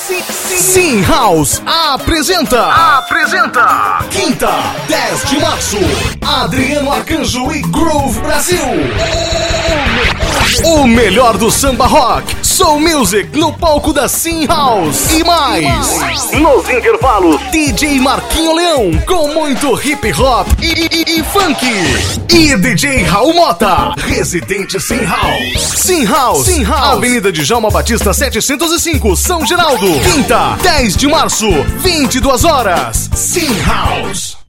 Sim House apresenta quinta, 10 de março, Adriano Arcanjo e Groove Brasil. O melhor do samba rock, soul music no palco da Sim House e mais. Nos intervalos, DJ Marquinho Leão com muito hip hop e funk. E DJ Raul Mota, residente Sim House. Sim House, Avenida de Djalma Batista 705, São Geraldo. Quinta, 10 de março, 22 horas. Sim House.